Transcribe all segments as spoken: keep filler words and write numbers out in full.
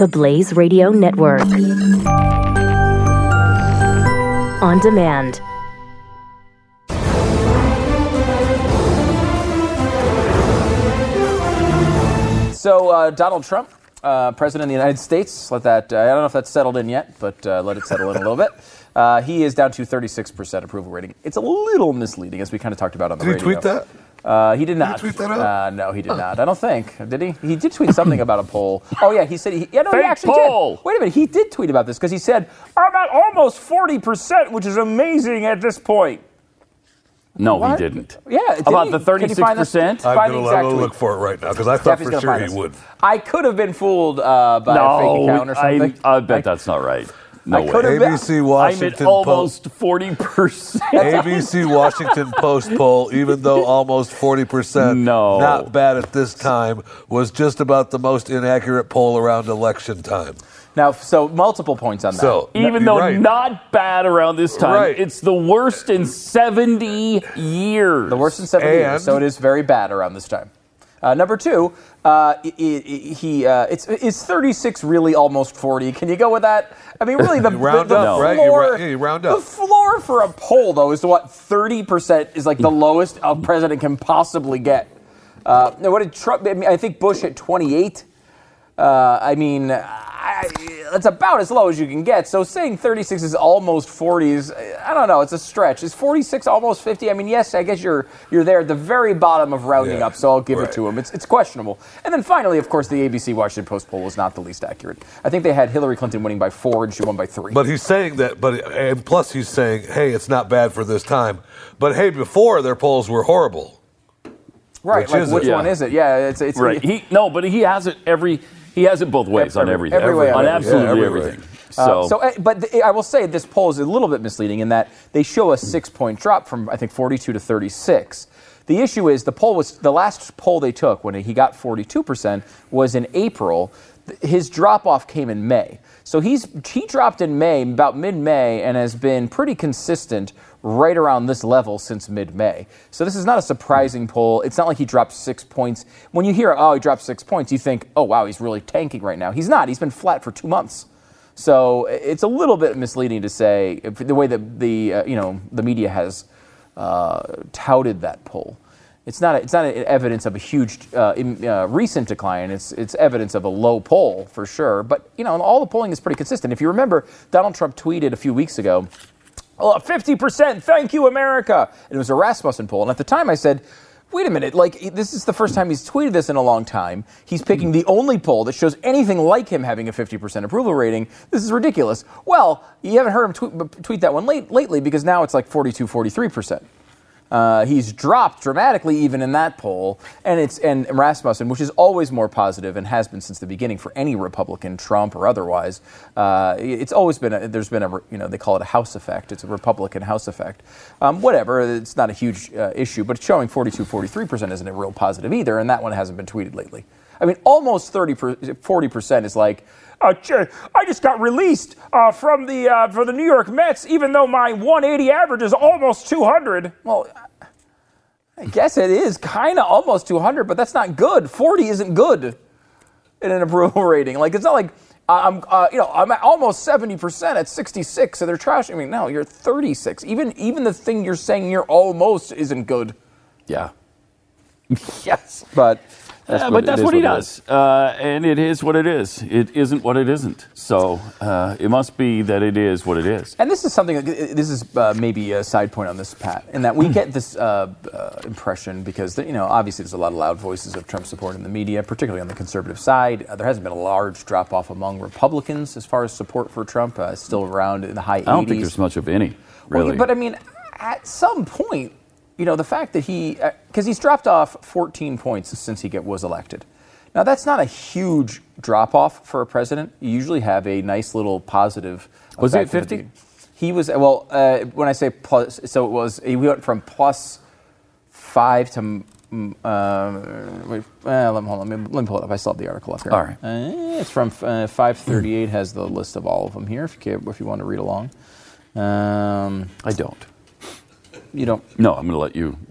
the Blaze Radio Network. On demand. So, uh, Donald Trump, uh, President of the United States, let that, uh, I don't know if that's settled in yet, but uh, let it settle in a little bit. Uh, he is down to thirty-six percent approval rating. It's a little misleading, as we kind of talked about on the Did radio. Did he tweet that? Uh, he did not. Did he tweet that out? Uh, no, he did not. I don't think. Did he? He did tweet something about a poll. Oh, yeah, he said he, yeah, no, he Fake actually poll. did. Wait a minute, he did tweet about this because he said, I'm at almost forty percent, which is amazing at this point. No, What? he didn't. Yeah, did About he? the Can you find this? thirty-six percent? I'm Find the going exact to tweet. look for it right now because I thought Steffi's for gonna sure find he this. would. I could have been fooled uh, by no, a fake account or something. I, I bet I- that's not right. No I way. could have been- A B C I'm Washington at Post. almost forty percent. A B C Washington Post poll, even though almost forty percent, No. not bad at this time, was just about the most inaccurate poll around election time. Now, so multiple points on that. So, Even you're though right. not bad around this time, Right. it's the worst in seventy years. The worst in seven And- years, so it is very bad around this time. Uh, number two, uh, i- i- he uh, it's is thirty-six really almost forty? Can you go with that? I mean, really, the, You round the, the up, floor, right? You ra- yeah, you round up. The floor for a poll, though, is what thirty percent is like the lowest a president can possibly get. Uh, now, what did Trump? I, mean, I think Bush hit twenty-eight. Uh, I mean, I, it's about as low as you can get. So saying thirty-six is almost forties, I don't know. It's a stretch. Is forty-six almost fifty? I mean, yes, I guess you're you're there at the very bottom of rounding Yeah, up. So I'll give right. it to him. It's it's questionable. And then finally, of course, the A B C Washington Post poll was not the least accurate. I think they had Hillary Clinton winning by four, and she won by three. But he's saying that, but and plus he's saying, hey, it's not bad for this time. But hey, before their polls were horrible. right? which Like, is it? which Yeah. one is it? Yeah, it's it's Right. He no, but he has it every. He has it both ways on Every- everything. every way on on everything. absolutely Yeah, every way. everything. Uh, So, so, uh, but the, I will say this poll is a little bit misleading in that they show a six-point drop from I think forty-two to thirty-six. The issue is the poll was the last poll they took when he got forty-two percent was in April. His drop-off came in May, so he's he dropped in May, about mid-May, and has been pretty consistent right around this level since mid-May. So this is not a surprising poll. It's not like he dropped six points. When you hear, oh, he dropped six points, you think, oh, wow, he's really tanking right now. He's not. He's been flat for two months. So it's a little bit misleading to say if, the way that the uh, you know the media has uh, touted that poll. It's not a, it's not a, evidence of a huge uh, in, uh, recent decline. It's it's evidence of a low poll for sure. But you know all the polling is pretty consistent. If you remember, Donald Trump tweeted a few weeks ago, "Oh, fifty percent, thank you, America." And it was a Rasmussen poll, and at the time I said, wait a minute, like, this is the first time he's tweeted this in a long time. He's picking the only poll that shows anything like him having a fifty percent approval rating. This is ridiculous. Well, you haven't heard him tweet, tweet that one late, lately because now it's like forty-two, forty-three percent. Uh, he's dropped dramatically even in that poll, and it's and Rasmussen, which is always more positive and has been since the beginning for any Republican, Trump or otherwise. Uh, it's always been a, there's been a you know they call it a house effect. It's a Republican house effect. Um, whatever, it's not a huge uh, issue, but showing forty-two, forty-three percent isn't a real positive either, and that one hasn't been tweeted lately. I mean, almost thirty, forty percent is like. Uh, I just got released uh, from the uh, for the New York Mets, even though my one eighty average is almost two hundred. Well, I guess it is kind of almost two hundred, but that's not good. forty isn't good in an approval rating. Like it's not like I'm, uh, you know, I'm at almost seventy percent at sixty-six, so they're trashing me. No, you're thirty-six. Even even the thing you're saying you're almost isn't good. yeah. yes. But. That's Yeah, what- but that's it is what he it does. is. Uh, and it is what it is. It isn't what it isn't. So uh, it must be that it is what it is. And this is something, this is uh, maybe a side point on this, Pat, in that we get this uh, uh, impression because, you know, obviously there's a lot of loud voices of Trump support in the media, particularly on the conservative side. Uh, there hasn't been a large drop-off among Republicans as far as support for Trump. Uh, it's still around in the high eighties. I don't think there's much of any, really. Well, but, I mean, at some point, you know, the fact that he, because uh, he's dropped off fourteen points since he get, was elected. Now, that's not a huge drop-off for a president. You usually have a nice little positive. Was he at effect. fifty? He was, well, uh, when I say plus, so it was, he went from plus five to, uh, wait, uh, let me, hold on, let me, let me pull it up. I still have the article up here. All right. Uh, it's from uh, five thirty-eight, has the list of all of them here, if you, care, if you want to read along. Um, I don't. you don't. No, I'm going to let you read it.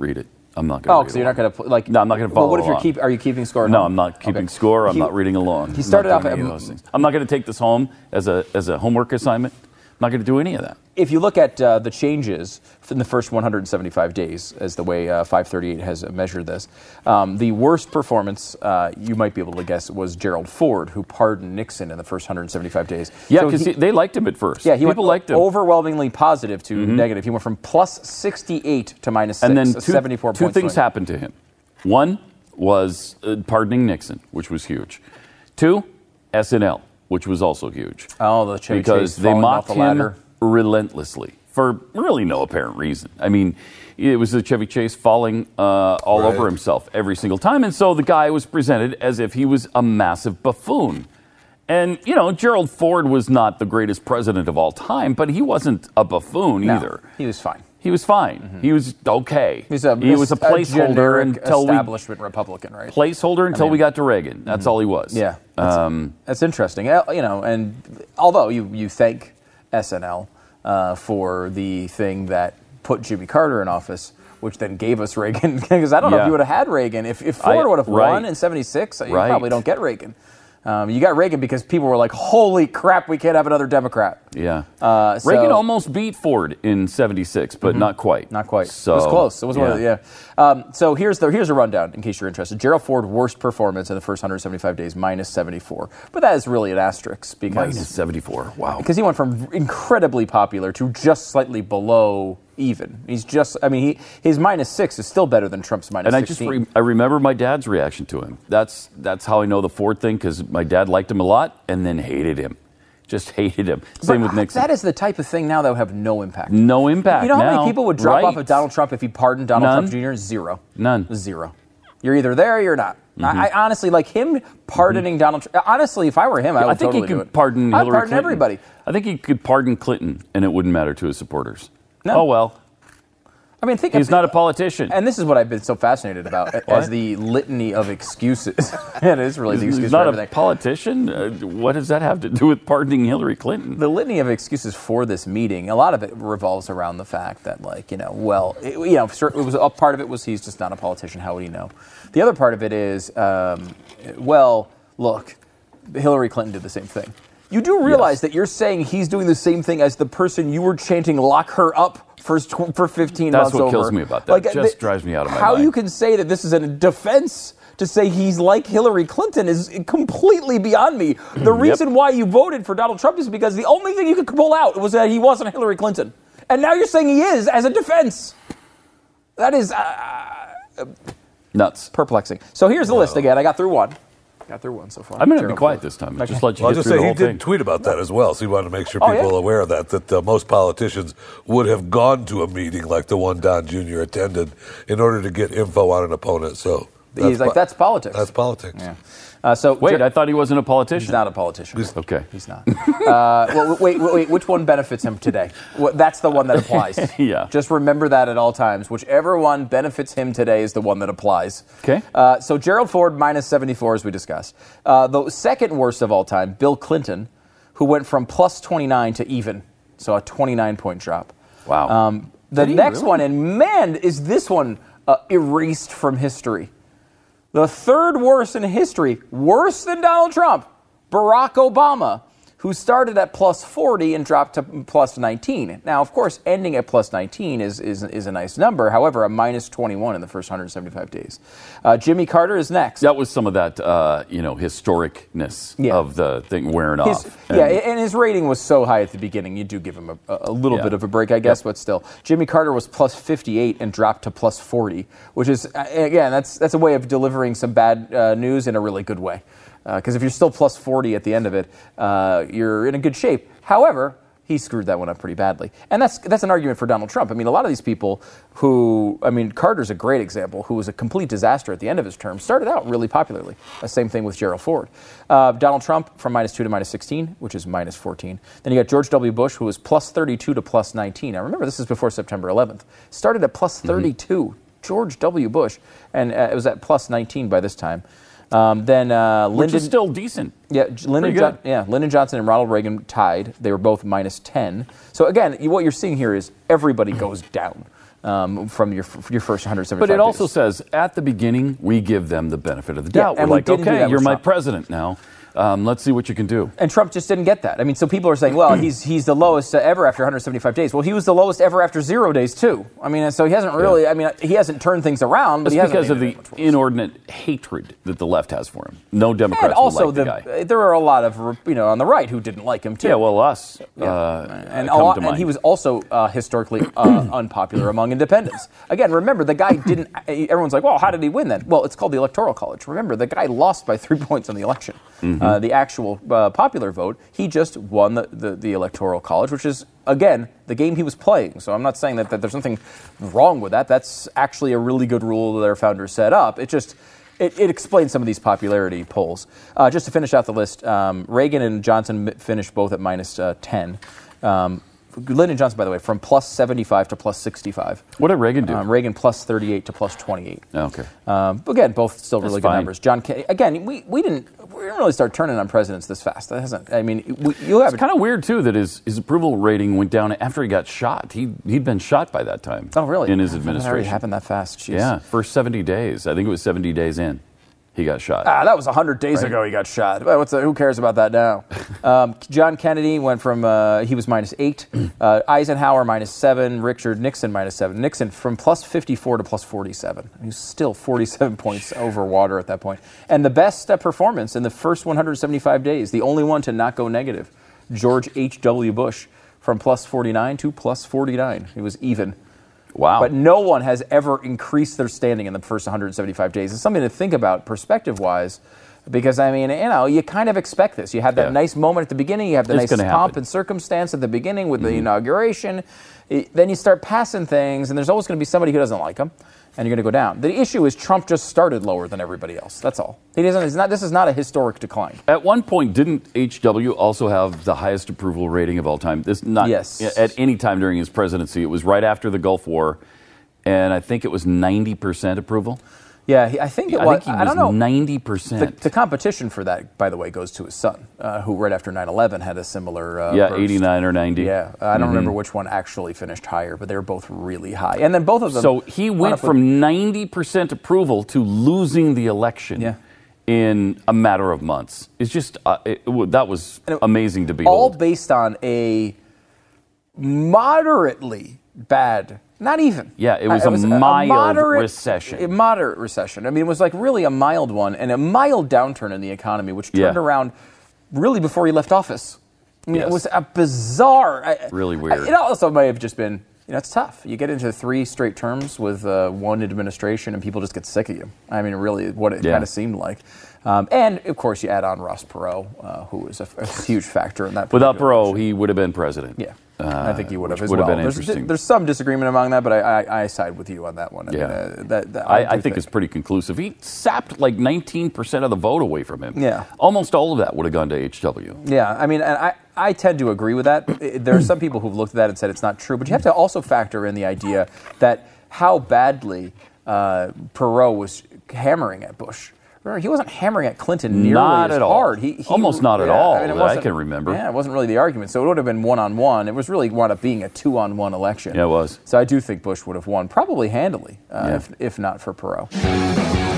I'm not going to. Oh, so you're not going to like? No, I'm not going to follow. Well, what if you're along. keep? Are you keeping score? At No, home? I'm not keeping Okay. score. I'm He- not reading along. He started I'm off not at- doing any of those things. I'm not going to take this home as a as a homework assignment. I'm not going to do any of that. If you look at uh, the changes in the first one hundred seventy-five days, as the way uh, five thirty-eight has measured this, um, the worst performance uh, you might be able to guess was Gerald Ford, who pardoned Nixon in the first one hundred seventy-five days. Yeah, So because he- they liked him at first. yeah, he People went liked him. overwhelmingly positive to negative. He went from plus sixty-eight to minus six, and then a two, seventy-four two point things swing. happened to him. One was uh, pardoning Nixon, which was huge. Two, S N L, which was also huge. Oh, the Chevy because Chase they falling mocked off the him ladder. relentlessly for really no apparent reason. I mean, it was the Chevy Chase falling uh, all Right. over himself every single time, and so the guy was presented as if he was a massive buffoon. And, you know, Gerald Ford was not the greatest president of all time, but he wasn't a buffoon No, either. he was fine. He was fine. He was okay. He's a, he was a placeholder generic until we establishment Republican, right? placeholder until mean- we got to Reagan. That's all he was. Yeah, that's, Um, that's interesting. Uh, You know, and although you you thank S N L uh, for the thing that put Jimmy Carter in office, which then gave us Reagan, because I don't know if Yeah. you would have had Reagan if, if I- Ford would have right. won in seventy-six. You Right. probably don't get Reagan. Um, you got Reagan because people were like, "Holy crap, we can't have another Democrat." yeah. Uh, so- Reagan almost beat Ford in seventy-six, but not quite. Not quite. So, it was close. It was one of the, yeah. Um, so here's the here's a rundown in case you're interested. Gerald Ford worst performance in the first one hundred seventy-five days, minus seventy-four. But that is really an asterisk because Minus seventy-four. Wow. because he went from incredibly popular to just slightly below even. He's just I mean he his minus six is still better than Trump's minus And I just sixteen. re- I remember my dad's reaction to him. That's that's how I know the Ford thing, because my dad liked him a lot and then hated him. Just hated him. Same But with Nixon. That is the type of thing now that would have no impact. No impact. You know how now. many people would drop Right. off of Donald Trump if he pardoned Donald None. Trump Junior? Zero. None. Zero. You're either there or you're not. Mm-hmm. I, I honestly like him pardoning Donald Trump. Honestly, if I were him, I would I think totally he do could it. pardon I'd Hillary pardon Clinton. everybody. I think he could pardon Clinton, and it wouldn't matter to his supporters. No. Oh well, I mean, think he's not a politician. And this is what I've been so fascinated about, as the litany of excuses. It is really the He's excuse not for a everything. politician. Uh, what does that have to do with pardoning Hillary Clinton? The litany of excuses for this meeting, a lot of it revolves around the fact that, like, you know, well, it, you know, sure, it was a part of it was he's just not a politician. How would he know? The other part of it is, um, well, look, Hillary Clinton did the same thing. You do realize Yes. that you're saying he's doing the same thing as the person you were chanting "lock her up" for tw- for fifteen That's months what over. kills me about that. It just drives me out of my How mind. you can say that this is a defense to say he's like Hillary Clinton is completely beyond me. The reason why you voted for Donald Trump is because the only thing you could pull out was that he wasn't Hillary Clinton, and now you're saying he is as a defense. That is uh, Nuts. perplexing. So here's the list again. I got through one. Got through one so far. I'm going to be Gerald quiet Ford. this time. Okay. Just let you Well, I'll get just through say the he whole did thing. tweet about that as well, so he wanted to make sure Oh, people yeah? are aware of that, that uh, most politicians would have gone to a meeting like the one Don Junior attended in order to get info on an opponent. So He's like, po- that's politics. That's politics. Yeah. Uh, so Wait, Jer- I thought he wasn't a politician. he's not a politician. Okay. He's not. Uh, well, wait, wait, wait. Which one benefits him today? Well, that's the one that applies. Yeah. Just remember that at all times. Whichever one benefits him today is the one that applies. Okay. Uh, so Gerald Ford minus seventy-four, as we discussed. Uh, the second worst of all time, Bill Clinton, who went from plus twenty-nine to even, so a twenty-nine point drop. Wow. Um, the Did he next really? one, and man, is this one uh, erased from history. The third worst in history, worse than Donald Trump, Barack Obama, who started at plus forty and dropped to plus nineteen. Now, of course, ending at plus nineteen is, is, is a nice number. However, a minus twenty-one in the first one hundred seventy-five days. Uh, Jimmy Carter is next. That was some of that, uh, you know, historicness Yeah. of the thing wearing His, off. yeah, And- and his rating was so high at the beginning, you do give him a, a little Yeah. bit of a break, I guess, but still. Jimmy Carter was plus fifty-eight and dropped to plus forty, which is, uh, again, that's that's a way of delivering some bad uh, news in a really good way. Because if you're still plus forty at the end of it, uh, you're in a good shape. However, he screwed that one up pretty badly. And that's that's an argument for Donald Trump. I mean, a lot of these people who, I mean, Carter's a great example, who was a complete disaster at the end of his term, started out really popularly. The same thing with Gerald Ford. Uh, Donald Trump from minus two to minus sixteen, which is minus fourteen. Then you got George W. Bush, who was plus thirty-two to plus nineteen. Now remember, this is before September eleventh. Started at plus thirty-two. Mm-hmm. George W. Bush. And uh, it was at plus nineteen by this time. Um, then uh, which Lyndon, is still decent. yeah, J- Lyndon, Pretty jo- good. yeah, Lyndon Johnson and Ronald Reagan tied. They were both minus ten. So again, you, what you're seeing here is everybody goes down. um, from your your first one hundred seventy-five But it days. also says at the beginning we give them the benefit of the Yeah, doubt. and We're we like, didn't do okay, that with you're my Trump. president now. Um, let's see what you can do. And Trump just didn't get that. I mean, so people are saying, well, he's he's the lowest uh, ever after one hundred seventy-five days. Well, he was the lowest ever after zero days, too. I mean, so he hasn't really, I mean, he hasn't turned things around. But It's he hasn't because of made the it much worse. inordinate hatred that the left has for him. No Democrats And also, will like the, the, guy. there are a lot of, you know, on the right who didn't like him, too. Yeah, well, us. Yeah. Uh, and, a come lot, to and mind. he was also uh, historically uh, unpopular among independents. Again, remember, the guy didn't, everyone's like, well, how did he win then? Well, it's called the Electoral College. Remember, the guy lost by three points on the election. Mm-hmm. Uh, the actual uh, popular vote, he just won the, the, the Electoral College, which is, again, the game he was playing. So I'm not saying that, that there's nothing wrong with that. That's actually a really good rule that our founders set up. It just... It, it explains some of these popularity polls. Uh, just to finish out the list, um, Reagan and Johnson m- finished both at minus uh, ten. Um, Lyndon Johnson, by the way, from plus seventy-five to plus sixty-five. What did Reagan do? Um, Reagan plus thirty-eight to plus twenty-eight. Okay. Um, again, both still That's really good fine. numbers. John Kennedy, again, we, we didn't we didn't really start turning on presidents this fast. That hasn't. I mean, we, you have It's kind of weird, too, that his, his approval rating went down after he got shot. He, he'd been shot by that time. Oh, really? In his That already administration. happened that fast. Jeez. Yeah, first seventy days. I think it was seventy days in. He got shot. Ah, that was one hundred days ago he got shot. Well, what's the, who cares about that now? um, John Kennedy went from, uh, he was minus eight. Uh, Eisenhower minus seven. Richard Nixon minus seven. Nixon from plus fifty-four to plus forty-seven. He was still forty-seven points over water at that point. And the best uh, performance in the first one hundred seventy-five days, the only one to not go negative, George H W. Bush from plus forty-nine to plus forty-nine. He was even. Wow. But no one has ever increased their standing in the first one hundred seventy-five days. It's something to think about perspective-wise, because, I mean, you know, you kind of expect this. You have that Yeah. nice moment at the beginning. You have the It's nice gonna pomp happen. and circumstance at the beginning with the inauguration. It- then you start passing things, and there's always going to be somebody who doesn't like them, and you're going to go down. The issue is Trump just started lower than everybody else. That's all. He doesn't. It's not. This is not a historic decline. At one point, didn't H W also have the highest approval rating of all time? This not Yes. at any time during his presidency. It was right after the Gulf War, and I think it was ninety percent approval. Yeah, he, I think it I was. think he I was don't know. ninety The, percent. the competition for that, by the way, goes to his son, uh, who right after nine eleven had a similar uh, Yeah, burst. eighty-nine or ninety. Yeah, I don't remember which one actually finished higher, but they were both really high. And then both of them. So he wound went up with- from ninety percent approval to losing the election Yeah. in a matter of months. It's just, uh, it, it- that was And it- amazing to all behold. based on a moderately bad, not even. Yeah, it was Uh, a mild moderate- recession. A moderate recession. I mean, it was like really a mild one and a mild downturn in the economy, which turned Yeah. around really before he left office. I mean, Yes. it was a bizarre. I- Really I- weird. It also may have just been, you know, it's tough. You get into three straight terms with uh, one administration and people just get sick of you. I mean, really, what it Yeah. kind of seemed like. Um, and, of course, you add on Ross Perot, uh, who was a, a huge factor in that. Without particular Perot, election. he would have been president. Yeah. Uh, I think he would have which as would well. have been there's, interesting. there's some disagreement among that, but I, I, I side with you on that one. I Yeah. mean, uh, that, that, I, do I think it's pretty conclusive. He sapped like nineteen percent of the vote away from him. Yeah. Almost all of that would have gone to H W. Yeah, I mean, and I, I tend to agree with that. It- There are some people who've looked at that and said it's not true, but you have to also factor in the idea that how badly uh, Perot was hammering at Bush. Remember, he wasn't hammering at Clinton nearly Not as at all. hard. He, he, Almost not at yeah, all I mean, it that I wasn't- can remember. Yeah, it wasn't really the argument. So it would have been one-on-one. It was really wound up being a two-on-one election. Yeah, it was. So I do think Bush would have won, probably handily, uh, Yeah. if, if not for Perot.